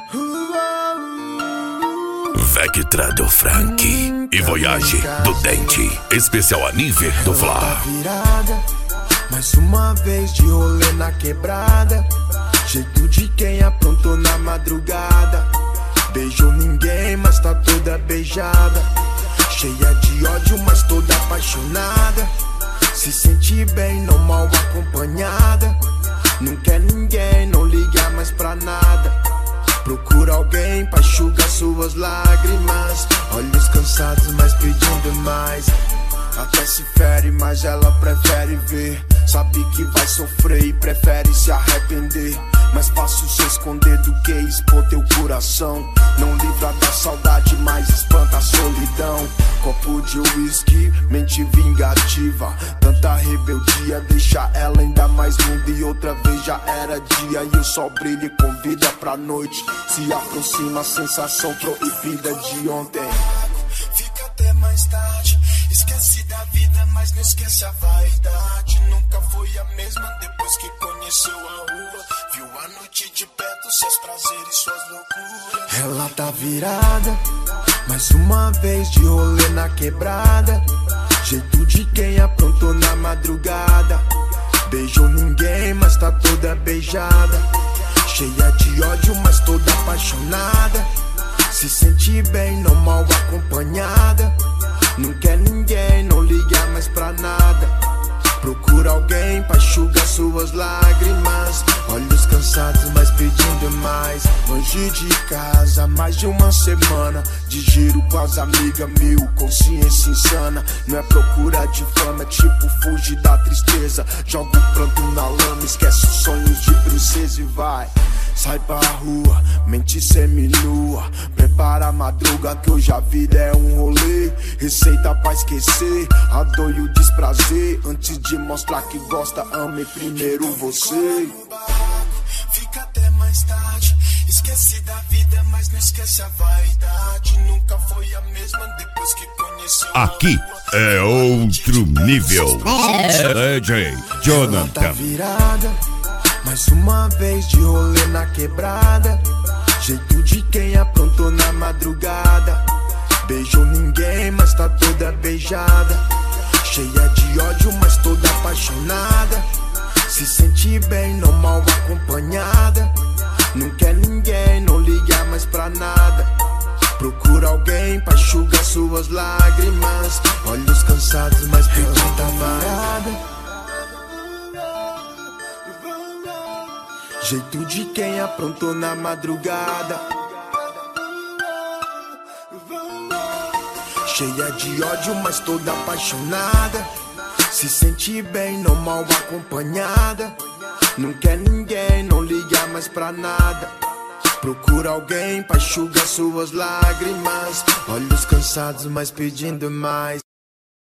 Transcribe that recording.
Vectra do Frank e Voyage do Dente. Especial a nível do Flá. Tá virada, mais uma vez de rolê na quebrada. Jeito de quem aprontou na madrugada. Beijou ninguém, mas tá toda beijada. Cheia de ódio, mas toda apaixonada. Se sente bem, não mal acompanhada. Não quer ninguém, não liga mais pra nada. Procura alguém pra enxugar suas lágrimas. Olhos cansados, mas pedindo mais. Até se fere, mas ela prefere ver. Sabe que vai sofrer e prefere se arrepender. Mais fácil se esconder do que expor teu coração. Não livra da saudade, mas espanta a solidão. Copo de uísque, mente vingativa. Tanta rebeldia deixa ela ainda mais muda. E outra vez já era dia e o sol brilha e convida pra noite. Se aproxima a sensação proibida de ontem. Fica até mais tarde. Esquece da vida, mas não esquece a vaidade. Nunca foi a mesma depois que conheceu a rua. Viu a noite de perto, seus prazeres, suas loucuras. Ela tá virada, mais uma vez de rolê na quebrada. Jeito de quem aprontou na madrugada. Beijou ninguém, mas tá toda beijada. Cheia de ódio, mas toda apaixonada. Se sente bem, não mal acompanhada. Não quer ninguém, não liga mais pra nada. Procura alguém pra enxugar suas lágrimas. Olhos cansados, mas pedindo mais. Longe de casa, mais de uma semana. De giro com as amigas, mil, consciência insana. Não é procura de fama, é tipo fugir da tristeza. Joga o pranto na lama, esquece os sonhos de princesa e vai. Sai pra rua, mente seminua. Prepara a madruga que hoje a vida é um rolê. Receita pra esquecer a dor e o desprazer. Antes de mostrar que gosta, ame primeiro você. Fica até mais tarde. Esquece da vida, mas não esquece a vaidade. Nunca foi a mesma depois que conheceu a Aqui é outro nível. DJ Jonathan. Tá virada, mais uma vez de rolê na quebrada. Jeito de quem aprontou na madrugada. Beijou ninguém, mas tá toda beijada. Cheia de ódio, mas toda apaixonada. Se sente bem, não mal acompanhada. Não quer ninguém, não liga mais pra nada. Procura alguém pra enxugar suas lágrimas. Olhos cansados, mas pedindo varada. Jeito de quem aprontou na madrugada. Cheia de ódio, mas toda apaixonada. Se sente bem, não mal acompanhada. Não quer ninguém, não liga mais pra nada. Procura alguém pra enxugar suas lágrimas. Olhos cansados, mas pedindo mais.